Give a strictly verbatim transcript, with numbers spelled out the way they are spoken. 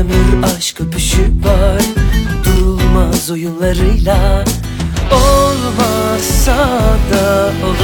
ömür aşk öpüşü var, durulmaz oyunlarıyla. Olmazsa da olur.